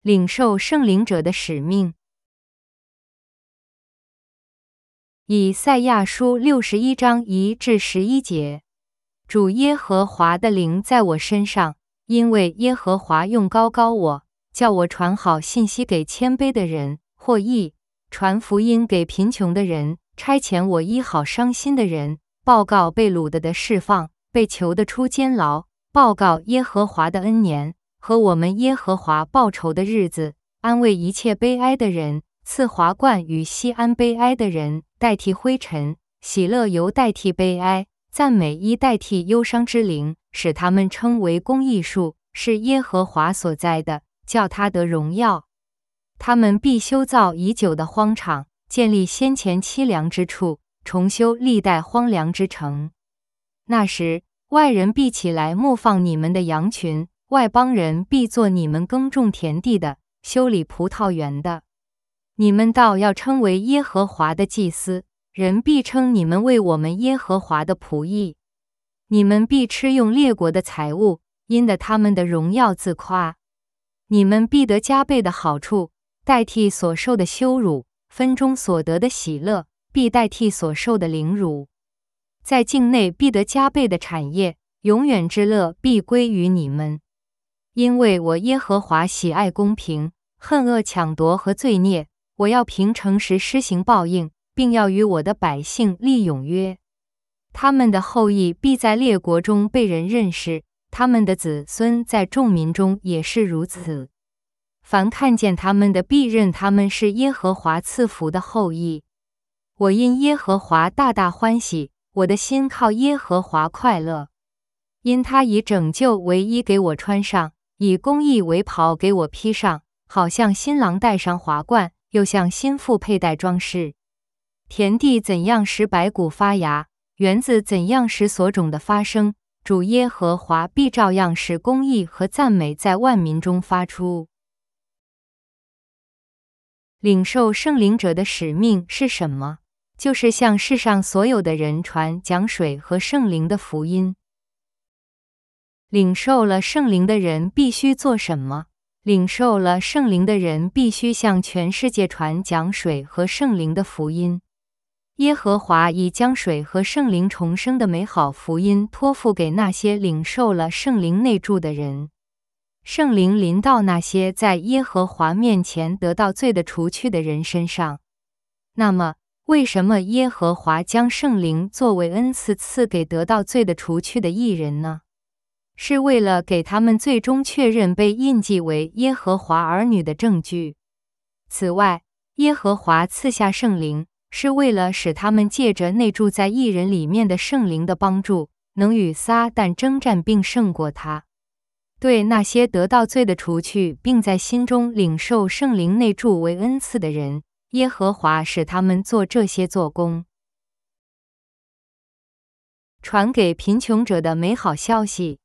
领受圣灵者的使命。以赛亚书61章1至11节，主耶和华的灵在我身上，因为耶和华用膏膏我，叫我传好信息给谦卑的人，或译，传福音给贫穷的人，差遣我医好伤心的人，报告被掳的释放，被囚的出监牢，报告耶和华的恩年和我们耶和华报仇的日子，安慰一切悲哀的人，赐华冠与锡安悲哀的人，代替灰尘，喜乐油代替悲哀，赞美衣代替忧伤之灵，使他们称为公义树，是耶和华所栽的，叫他得荣耀。他们必修造已久的荒场，建立先前凄凉之处，重修历代荒凉之城。那时，外人必起来牧放你们的羊群，外邦人必做你们耕种田地的，修理葡萄园的。你们倒要称为耶和华的祭司，人必称你们为我们耶和华的仆役。你们必吃用列国的财物，因得他们的荣耀自夸。你们必得加倍的好处，代替所受的羞辱，分中所得的喜乐，必代替所受的凌辱。在境内必得加倍的产业，永远之乐必归于你们。因为我耶和华喜爱公平，恨恶抢夺和罪孽，我要凭诚实施行报应，并要与我的百姓立永约。他们的后裔必在列国中被人认识，他们的子孙在众民中也是如此。凡看见他们的必认他们是耶和华赐福的后裔。我因耶和华大大欢喜，我的心靠耶和华快乐。因他以拯救为衣给我穿上，以公义为袍给我披上，好像新郎戴上华冠，又像新妇佩戴装饰。田地怎样使百谷发芽，园子怎样使所种的发生，主耶和华必照样使公义和赞美在万民中发出。领受圣灵者的使命是什么？就是向世上所有的人传讲水和圣灵的福音。领受了圣灵的人必须做什么？领受了圣灵的人必须向全世界传讲水和圣灵的福音。耶和华已将水和圣灵重生的美好福音托付给那些领受了圣灵内住的人。圣灵临到那些在耶和华面前得到罪的除去的人身上。那么，为什么耶和华将圣灵作为恩赐赐给得到罪的除去的义人呢？是为了给他们最终确认被印记为耶和华儿女的证据。此外，耶和华赐下圣灵，是为了使他们借着内住在义人里面的圣灵的帮助，能与撒旦征战并胜过他。对那些得到罪的除去并在心中领受圣灵内住为恩赐的人，耶和华使他们做这些做工。传给贫穷者的美好消息。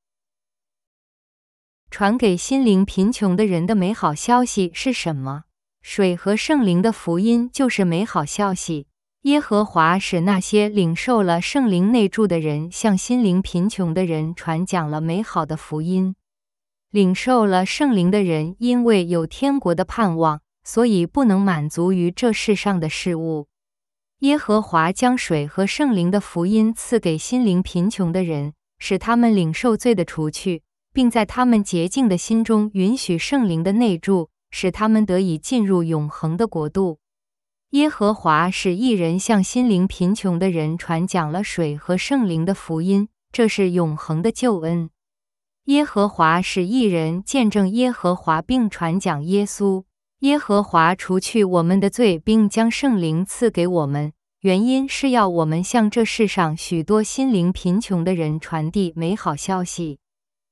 传给心灵贫穷的人的美好消息是什么？水和圣灵的福音就是美好消息。耶和华使那些领受了圣灵内住的人向心灵贫穷的人传讲了美好的福音。领受了圣灵的人因为有天国的盼望，所以不能满足于这世上的事物。耶和华将水和圣灵的福音赐给心灵贫穷的人，使他们领受罪的除去，并在他们洁净的心中允许圣灵的内住，使他们得以进入永恒的国度。耶和华使义人向心灵贫穷的人传讲了水和圣灵的福音，这是永恒的救恩。耶和华使义人见证耶和华并传讲耶稣。耶和华除去我们的罪并将圣灵赐给我们，原因是要我们向这世上许多心灵贫穷的人传递美好消息。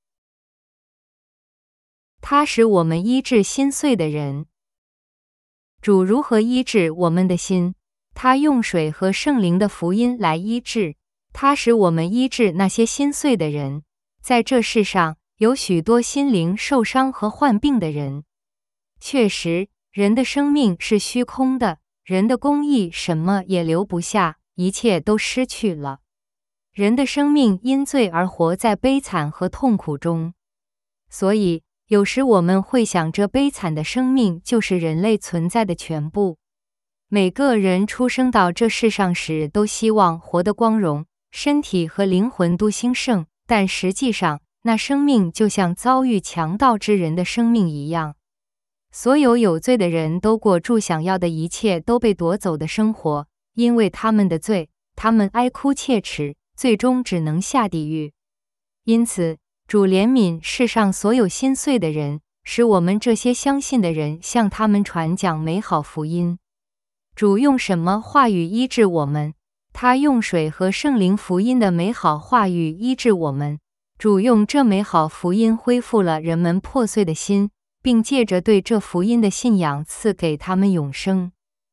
他使我们医治心碎的人。主如何医治我们的心？他用水和圣灵的福音来医治。他使我们医治那些心碎的人。在这世上，有许多心灵受伤和患病的人。确实，人的生命是虚空的，人的公义什么也留不下，一切都失去了。人的生命因罪而活在悲惨和痛苦中。所以， 有时我们会想，这悲惨的生命就是人类存在的全部。每个人出生到这世上时，都希望活得光荣，身体和灵魂都兴盛，但实际上，那生命就像遭遇强盗之人的生命一样。所有有罪的人都过住想要的一切都被夺走的生活，因为他们的罪，他们哀哭切齿，最终只能下地狱。因此，主怜悯世上所有心碎的人，使我们这些相信的人向他们传讲美好福音。主用什么话语医治我们？他用水和圣灵福音的美好话语医治我们。主用这美好福音恢复了人们破碎的心，并借着对这福音的信仰赐给他们永生。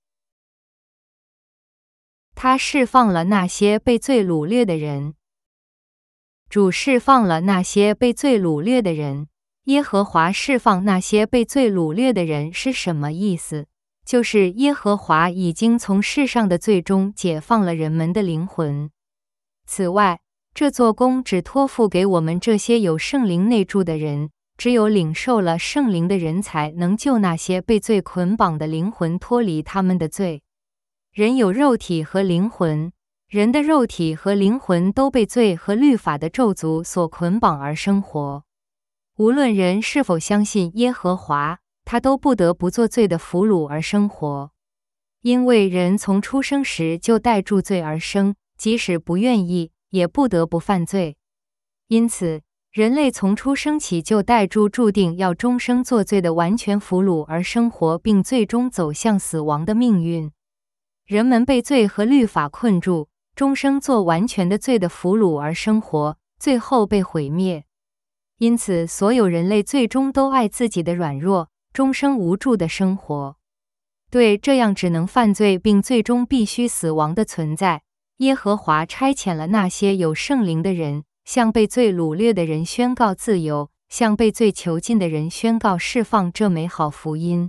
他释放了那些被罪掳掠的人。主释放了那些被罪掳掠的人。耶和华释放那些被罪掳掠的人是什么意思？就是耶和华已经从世上的罪中解放了人们的灵魂。此外，这做工只托付给我们这些有圣灵内住的人，只有领受了圣灵的人才能救那些被罪捆绑的灵魂脱离他们的罪。人有肉体和灵魂，人的肉体和灵魂都被罪和律法的咒诅所捆绑而生活。无论人是否相信耶和华，他都不得不做罪的俘虏而生活。因为人从出生时就带住罪而生，即使不愿意，也不得不犯罪。因此，人类从出生起就带住注定要终生做罪的完全俘虏而生活，并最终走向死亡的命运。人们被罪和律法困住，终生做完全的罪的俘虏而生活，最后被毁灭。因此，所有人类最终都爱自己的软弱，终生无助的生活。对这样只能犯罪并最终必须死亡的存在，耶和华差遣了那些有圣灵的人，向被罪掳掠的人宣告自由，向被罪囚禁的人宣告释放这美好福音。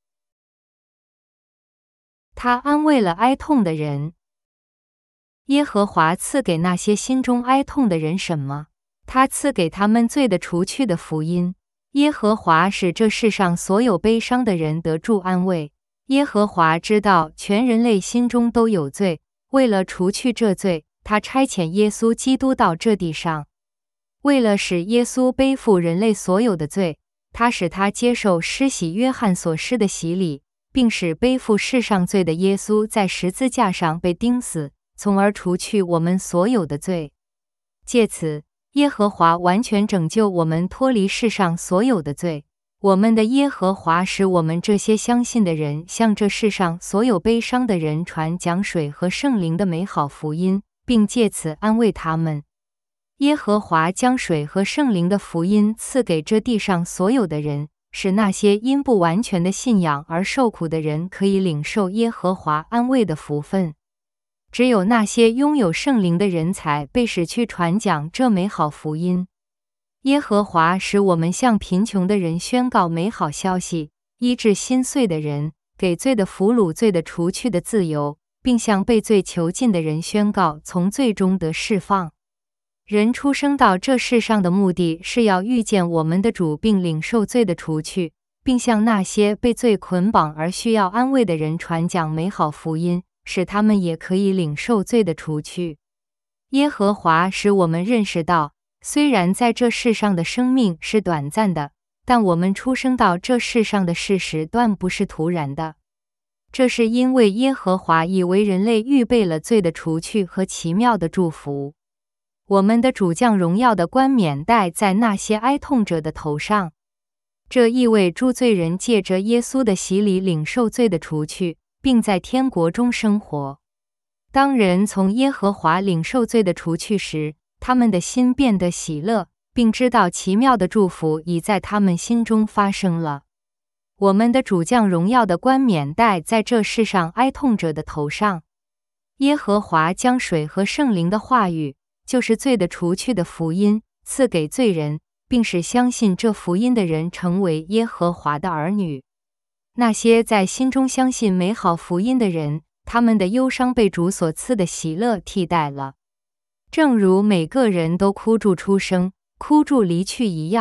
他安慰了哀痛的人。耶和华赐给那些心中哀痛的人什么？他赐给他们罪的除去的福音。耶和华使这世上所有悲伤的人得住安慰。耶和华知道全人类心中都有罪，为了除去这罪，他差遣耶稣基督到这地上。为了使耶稣背负人类所有的罪，他使他接受施洗约翰所施的洗礼，并使背负世上罪的耶稣在十字架上被钉死，从而除去我们所有的罪。借此，耶和华完全拯救我们脱离世上所有的罪。我们的耶和华使我们这些相信的人向这世上所有悲伤的人传讲水和圣灵的美好福音，并借此安慰他们。耶和华将水和圣灵的福音赐给这地上所有的人，使那些因不完全的信仰而受苦的人可以领受耶和华安慰的福分。只有那些拥有圣灵的人才被使去传讲这美好福音。耶和华使我们向贫穷的人宣告美好消息，医治心碎的人，给罪的俘虏罪的除去的自由，并向被罪囚禁的人宣告从罪中得释放。人出生到这世上的目的是要遇见我们的主，并领受罪的除去，并向那些被罪捆绑而需要安慰的人传讲美好福音，使他们也可以领受罪的除去。耶和华使我们认识到，虽然在这世上的生命是短暂的，但我们出生到这世上的事实断不是突然的。这是因为耶和华已为人类预备了罪的除去和奇妙的祝福。我们的主将荣耀的冠冕戴在那些哀痛者的头上，这意味诸罪人借着耶稣的洗礼领受罪的除去，并在天国中生活。当人从耶和华领受罪的除去时，他们的心变得喜乐，并知道奇妙的祝福已在他们心中发生了。我们的主将荣耀的冠冕戴在这世上哀痛者的头上。耶和华将水和圣灵的话语，就是罪的除去的福音，赐给罪人，并使相信这福音的人成为耶和华的儿女。那些在心中相信美好福音的人，他们的忧伤被主所赐的喜乐替代了。正如每个人都哭住出生，哭住离去一样，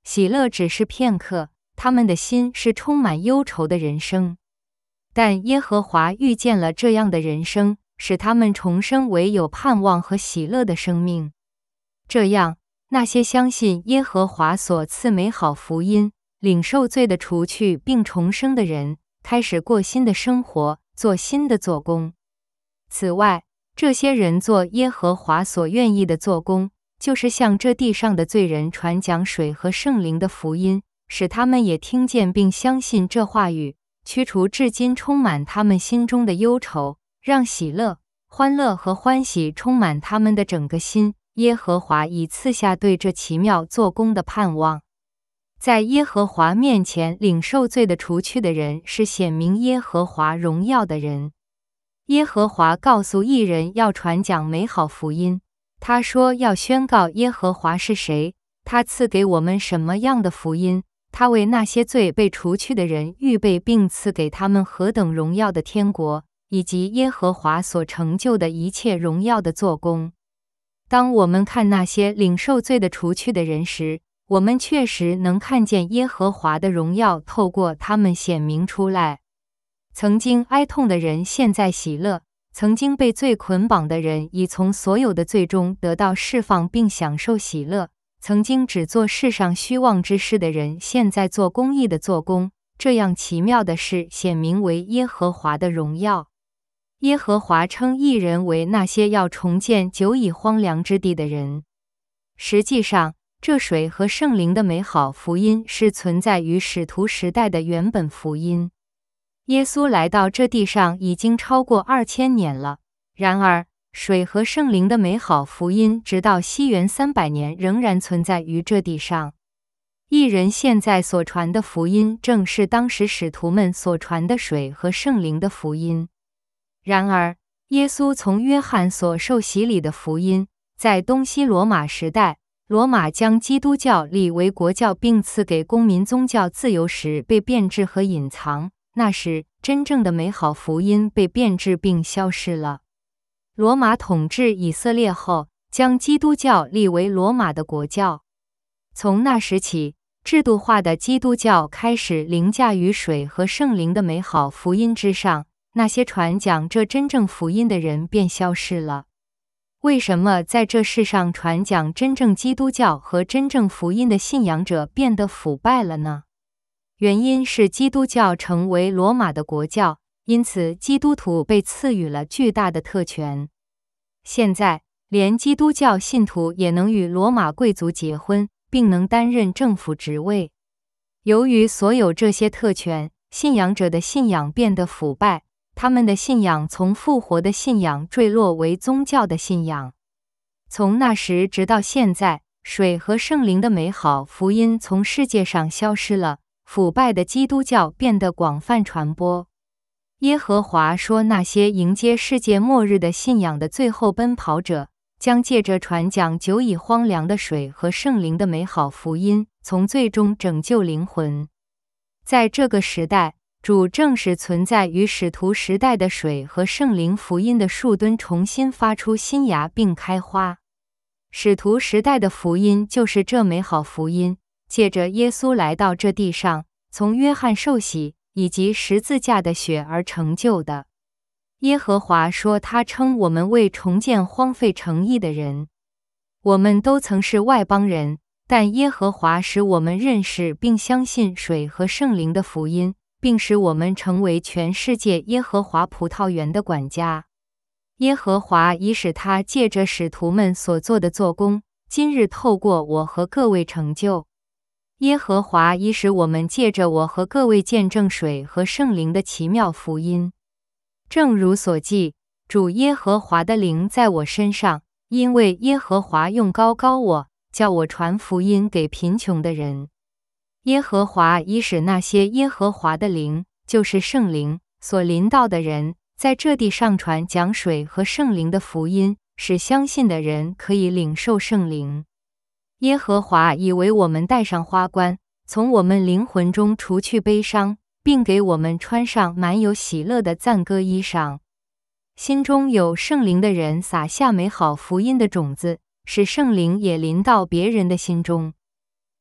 喜乐只是片刻，他们的心是充满忧愁的人生。但耶和华遇见了这样的人生，使他们重生为有盼望和喜乐的生命。这样，那些相信耶和华所赐美好福音，领受罪的除去并重生的人，开始过新的生活，做新的做工。此外，这些人做耶和华所愿意的做工，就是向这地上的罪人传讲水和圣灵的福音，使他们也听见并相信这话语，驱除至今充满他们心中的忧愁，让喜乐、欢乐和欢喜充满他们的整个心。耶和华已赐下对这奇妙做工的盼望。在耶和华面前领受罪的除去的人，是显明耶和华荣耀的人。耶和华告诉义人要传讲美好福音，他说要宣告耶和华是谁，他赐给我们什么样的福音，他为那些罪被除去的人预备并赐给他们何等荣耀的天国，以及耶和华所成就的一切荣耀的做工。当我们看那些领受罪的除去的人时，我们确实能看见耶和华的荣耀透过他们显明出来。曾经哀痛的人现在喜乐，曾经被罪捆绑的人已从所有的罪中得到释放并享受喜乐，曾经只做世上虚妄之事的人现在做公义的做工，这样奇妙的事显明为耶和华的荣耀。耶和华称义人为那些要重建久已荒凉之地的人。实际上，这水和圣灵的美好福音是存在于使徒时代的原本福音。耶稣来到这地上已经超过2000年了，然而，水和圣灵的美好福音直到西元300年仍然存在于这地上。义人现在所传的福音正是当时使徒们所传的水和圣灵的福音。然而，耶稣从约翰所受洗礼的福音，在东西罗马时代，罗马将基督教立为国教并赐给公民宗教自由时被变质和隐藏，那时真正的美好福音被变质并消失了。罗马统治以色列后，将基督教立为罗马的国教。从那时起，制度化的基督教开始凌驾于水和圣灵的美好福音之上，那些传讲这真正福音的人便消失了。为什么在这世上传讲真正基督教和真正福音的信仰者变得腐败了呢？原因是基督教成为罗马的国教，因此基督徒被赐予了巨大的特权。现在，连基督教信徒也能与罗马贵族结婚，并能担任政府职位。由于所有这些特权，信仰者的信仰变得腐败，他们的信仰从复活的信仰坠落为宗教的信仰。从那时直到现在，水和圣灵的美好福音从世界上消失了，腐败的基督教变得广泛传播。耶和华说，那些迎接世界末日的信仰的最后奔跑者，将借着传讲久已荒凉的水和圣灵的美好福音，从罪中拯救灵魂。在这个时代，主正使存在于使徒时代的水和圣灵福音的树墩重新发出新芽并开花。使徒时代的福音就是这美好福音，借着耶稣来到这地上，从约翰受洗以及十字架的血而成就的。耶和华说，他称我们为重建荒废城邑的人。我们都曾是外邦人，但耶和华使我们认识并相信水和圣灵的福音，并使我们成为全世界耶和华葡萄园的管家。耶和华已使他借着使徒们所做的做工，今日透过我和各位成就。耶和华已使我们借着我和各位见证水和圣灵的奇妙福音。正如所记，主耶和华的灵在我身上，因为耶和华用膏膏我，叫我传福音给贫穷的人。耶和华已使那些耶和华的灵，就是圣灵，所临到的人，在这地上传讲水和圣灵的福音，使相信的人可以领受圣灵。耶和华已为我们戴上花冠，从我们灵魂中除去悲伤，并给我们穿上满有喜乐的赞歌衣裳。心中有圣灵的人撒下美好福音的种子，使圣灵也临到别人的心中。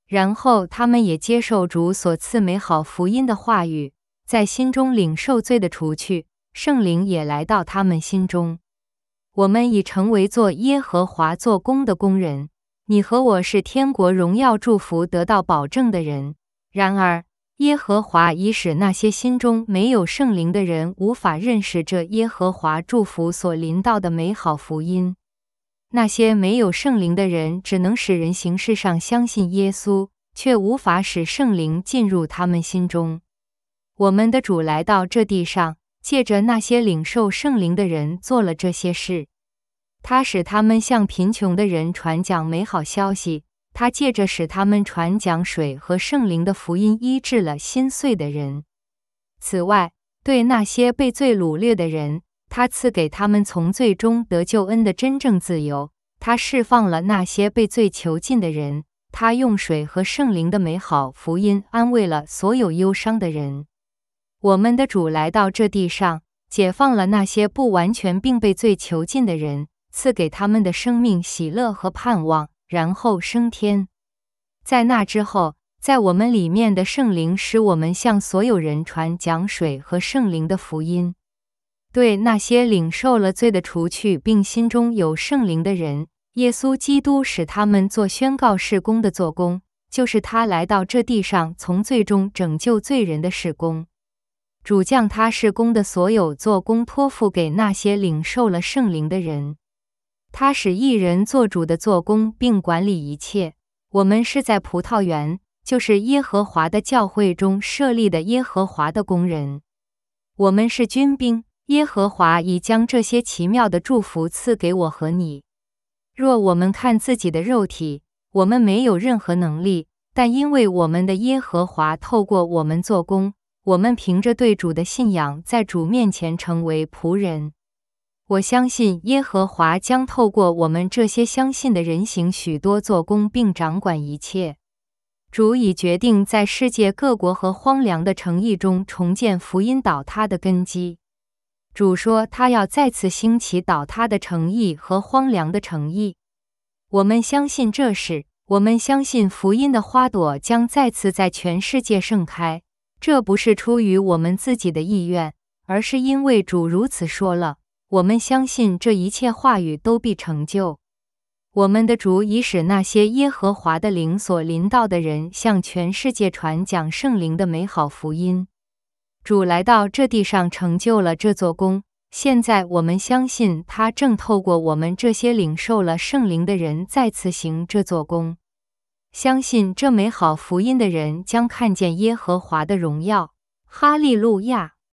然后他们也接受主所赐美好福音的话语，在心中领受罪的除去，圣灵也来到他们心中。我们已成为做耶和华做工的工人，你和我是天国荣耀祝福得到保证的人。然而，耶和华已使那些心中没有圣灵的人无法认识这耶和华祝福所临到的美好福音。那些没有圣灵的人只能使人形式上相信耶稣，却无法使圣灵进入他们心中。我们的主来到这地上，借着那些领受圣灵的人做了这些事。他使他们向贫穷的人传讲美好消息，他借着使他们传讲水和圣灵的福音医治了心碎的人。此外，对那些被罪掳掠的人，他赐给他们从罪中得救恩的真正自由，他释放了那些被罪囚禁的人，他用水和圣灵的美好福音安慰了所有忧伤的人。我们的主来到这地上，解放了那些不完全并被罪囚禁的人，赐给他们的生命喜乐和盼望，然后升天。在那之后，在我们里面的圣灵使我们向所有人传讲水和圣灵的福音。对那些领受了罪的除去并心中有圣灵的人，耶稣基督使他们做宣告事工的做工，就是他来到这地上从罪中拯救罪人的事工。主将他事工的所有做工托付给那些领受了圣灵的人。他使一人做主的做工并管理一切。我们是在葡萄园，就是耶和华的教会中设立的耶和华的工人。我们是军兵，耶和华已将这些奇妙的祝福赐给我和你。若我们看自己的肉体，我们没有任何能力，但因为我们的耶和华透过我们做工，我们凭着对主的信仰在主面前成为仆人。我相信耶和华将透过我们这些相信的人行许多做工并掌管一切。主已决定在世界各国和荒凉的城邑中重建福音倒塌的根基。主说他要再次兴起倒塌的城邑和荒凉的城邑。我们相信这事，我们相信福音的花朵将再次在全世界盛开。这不是出于我们自己的意愿，而是因为主如此说了。我们相信这一切话语都必成就。我们的主已使那些耶和华的灵所临到的人向全世界传讲圣灵的美好福音。主来到这地上成就了这座工，现在我们相信他正透过我们这些领受了圣灵的人再次行这座工。相信这美好福音的人将看见耶和华的荣耀。哈利路亚。